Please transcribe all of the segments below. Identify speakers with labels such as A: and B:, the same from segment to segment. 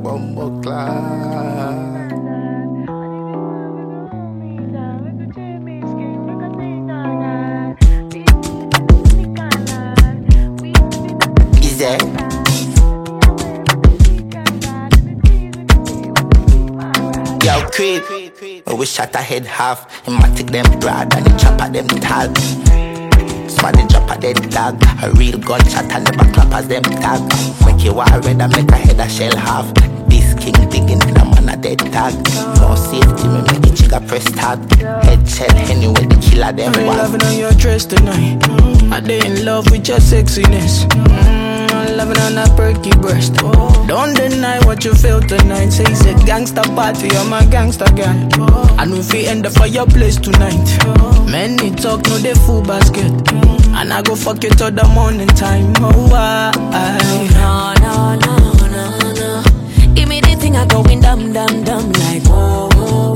A: bumbo clock. Easy. Yo, creep. We shot a head half. Him a take them broad and he chop at them tall. Smarty drop a dead dog. A real gunshot and never clap as them tag. Make you war red and make a head a shell half. This king digging in a man a dead tag. No safety, me make it chigga press tag. Head shell anyway the killer them
B: I'm
A: was.
B: loving on your dress tonight. I dey in love with your sexiness. I'm loving on that perky breast. Don't deny what you feel tonight. Say it's a gangster party, I'm a gangster guy. And we fi end up for your place tonight. Many talk, no they full basket. And I go fuck you till the morning time. Oh, why?
C: No. Give me the thing I going dumb like whoa.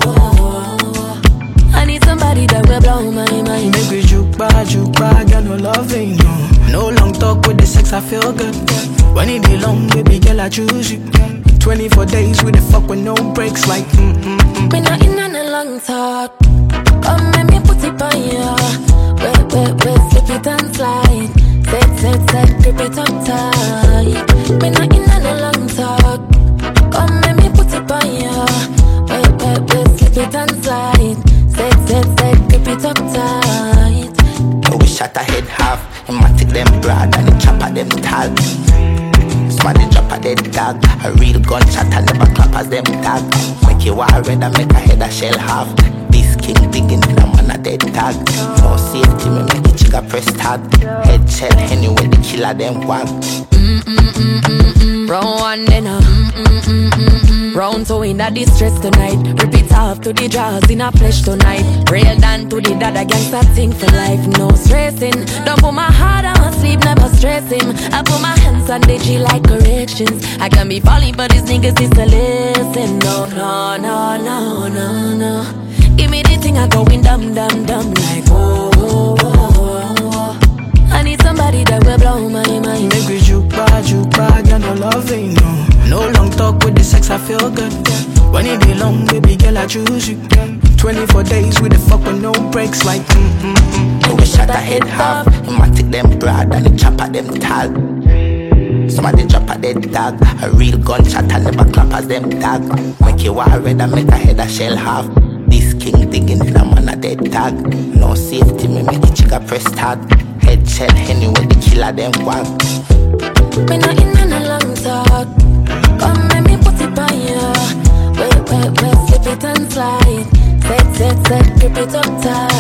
C: I need somebody that will blow my mind.
B: Make we juke back, got no loving, no. No long talk with the sex, I feel good. When it be long, baby girl, I choose you. 24 days with the fuck with no breaks, like
C: Me not in on a long talk. Come let me put it on ya. Wait, slip it and slide. Set, grip it up tight. Me not in on a long talk. Come let me put it on ya. Wait, slip it and slide. Set, grip it up tight.
A: We shot a head half. Him a take them broad and he chop at them tall. Smarty drop a dead dog. A real gunshot and never clap as them tag. Make you war red and make a head a shell half. This king digging in a man a dead tag. No safety, me make it chigga press tag. Head shell anyway the killer them wag.
C: Round one then round two in a distress tonight. Rip it off to the jaws in a flesh tonight. Real down to the dada gangsta thing for life. No stressing. Don't put my heart on sleep, never stress him. I put my hands on the G like corrections. I can be falling but these niggas is to listen. No. Give me the thing I going dumb like whoa. I need somebody that will blow my mind.
B: make we juke back, got no loving, no. No long talk with the sex, I feel good. When it be long, baby girl, I choose you. 24 days with the fuck with no breaks, like
A: We shot a head half. Him a take them broad and he chop at them tall. Somebody drop a dead dog. A real gunshot and never clap as them tag. Make you war red and make a head a shell half. This king digging in a man a dead tag. No safety, me make it chigga press tag. Head shell anyway the killer them wag.
C: Me not in on a long talk. Come let me put it on ya. Wait, slip it and slide. Set, grip it up tight.